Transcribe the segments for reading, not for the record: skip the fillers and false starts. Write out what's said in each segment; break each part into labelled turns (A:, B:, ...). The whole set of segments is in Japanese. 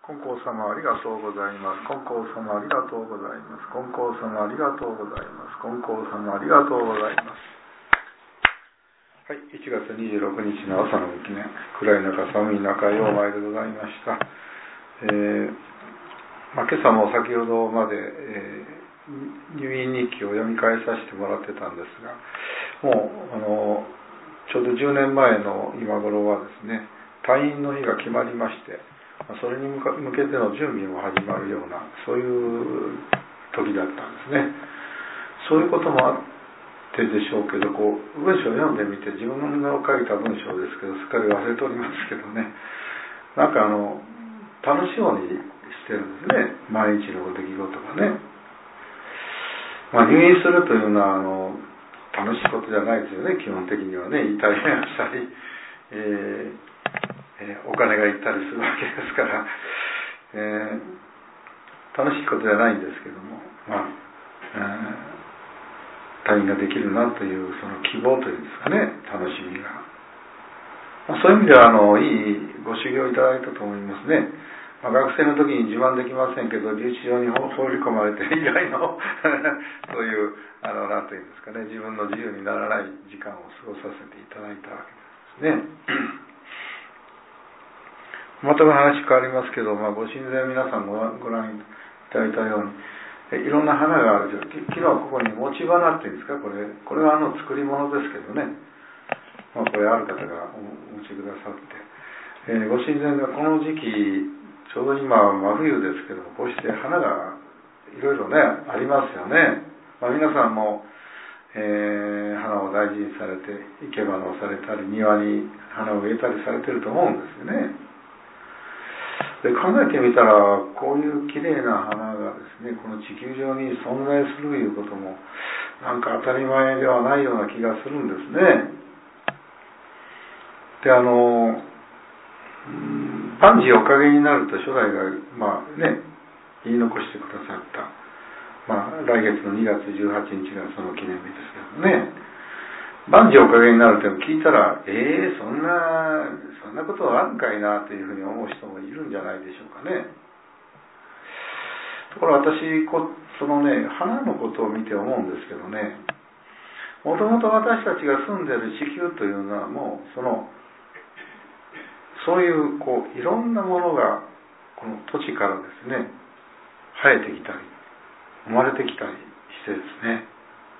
A: 金光様ありがとうございます。金光様ありがとうございます。金光様ありがとうございます。金光様ありがとうございます。はい、1月26日の朝のご記念、暗い中寒い中ようまいでございました。今朝も先ほどまで、入院日記を読み返させてもらってたんですが、もうちょうど10年前の今頃はですね、退院の日が決まりまして、それに向けての準備も始まるような、そういう時だったんですね。そういうこともあってでしょうけど、文章を読んでみて、自分の書いた文章ですけど、すっかり忘れておりますけどね、なんか楽しいようにしてるんですね、毎日の出来事がね。入院するというのは楽しいことじゃないですよね、基本的にはね。痛い目をしたり、お金がいったりするわけですから、楽しいことじゃないんですけども、退院ができるなというその希望というんですかね、楽しみが、そういう意味ではいいご修行いただいたと思いますね。学生の時に自慢できませんけど、留置場に放り込まれて以来のそういうなんていうんですかね、自分の自由にならない時間を過ごさせていただいたわけですね。また話変わりますけど、ご神前皆さんご覧いただいたように、いろんな花がある。昨日はここに持ち花っていうんですか、これは作り物ですけどね、これある方がお持ちくださって、ご神前がこの時期、ちょうど今真冬ですけども、こうして花がいろいろねありますよね。皆さんも、花を大事にされて生け花をされたり、庭に花を植えたりされてると思うんですよね。で考えてみたら、こういうきれいな花がですね、この地球上に存在するということもなんか当たり前ではないような気がするんですね。で万事おかげになると初代が言い残してくださった、来月の2月18日がその記念日ですけどね、万事おかげになるって聞いたら、そんなことはあるんかいなというふうに思う人もいるんじゃないでしょうかね。ところ私そのね、花のことを見て思うんですけどね、もともと私たちが住んでいる地球というのはもうそういういろんなものがこの土地からですね生えてきたり生まれてきたりしてですね、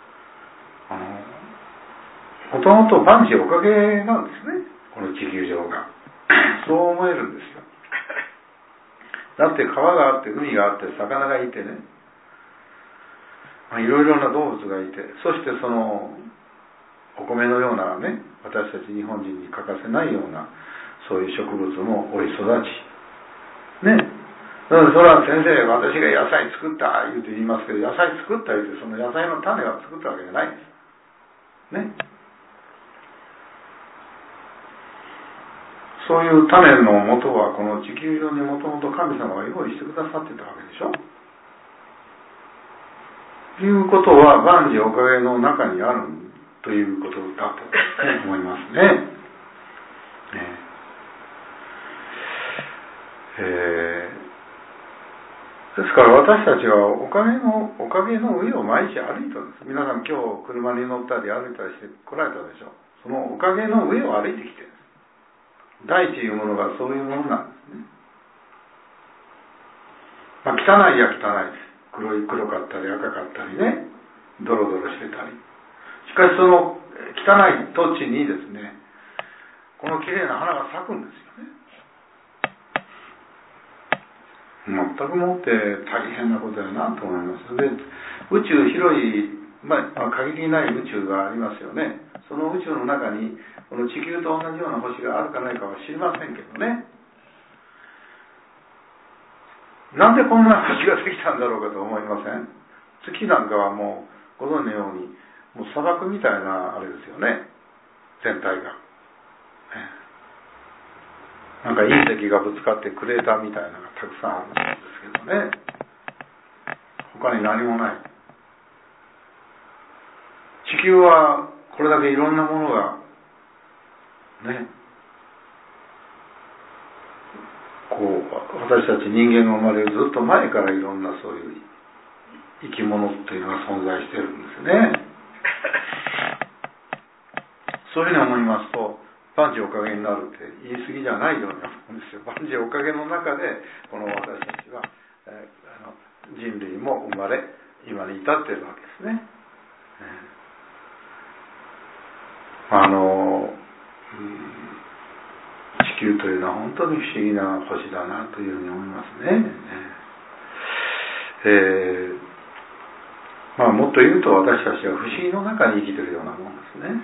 A: もともと万事おかげなんですね、この地球上がそう思えるんですよ。だって川があって海があって魚がいてね、いろいろな動物がいて、そしてそのお米のようなね、私たち日本人に欠かせないようなそういう植物も生い育ちね。だからそれは先生、私が野菜作った言いますけど、野菜作ったその野菜の種は作ったわけじゃないんですね。そういう種の元はこの地球上にもともと神様が用意してくださってたわけでしょ。ということは万事おかげの中にあるということだと思いますね。ですから私たちはおかげの上を毎日歩いてるんです。皆さん今日車に乗ったり歩いたりして来られたでしょ。そのおかげの上を歩いてきてるんです。大地いうものがそういうものなんですね。汚いや汚いです。黒かったり赤かったりね、ドロドロしてたり。しかしその汚い土地にですね、この綺麗な花が咲くんですよね。全くもって大変なことやなと思います。で、宇宙広い、限りない宇宙がありますよね。その宇宙の中にこの地球と同じような星があるかないかは知りませんけどね。なんでこんな星ができたんだろうかと思いません？月なんかはもうご存知のようにもう砂漠みたいなあれですよね、全体が。なんか隕石がぶつかってクレーターみたいなのがたくさんあるんですけどね、他に何もない。地球はこれだけいろんなものがね、 私たち人間が生まれるずっと前からいろんなそういう生き物っていうのが存在してるんですね。そういうふうに思いますと、万事おかげになるって言い過ぎじゃないように思うんですよ。万事おかげの中でこの私たちは、人類も生まれ今に至っているわけですね。地球というのは本当に不思議な星だなというふうに思いますね。もっと言うと私たちは不思議の中に生きているようなものですね。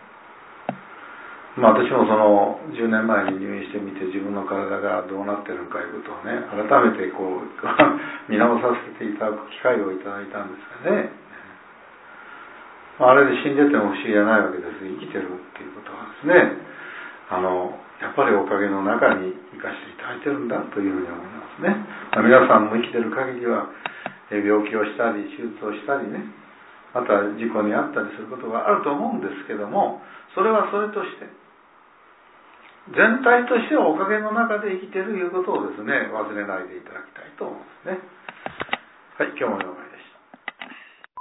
A: 私もその10年前に入院してみて自分の体がどうなっているのかいうことをね、改めて見直させていただく機会をいただいたんですがね、あれで死んでても不思議じゃないわけです。生きてるっていうことはですね、やっぱりおかげの中に生かしていただいてるんだというふうに思いますね。皆さんも生きてる限りは病気をしたり手術をしたりね、また事故に遭ったりすることがあると思うんですけども、それはそれとして全体としてはおかげの中で生きているということをですね、忘れないでいただきたいと思うんですね。はい、今日もよろしく。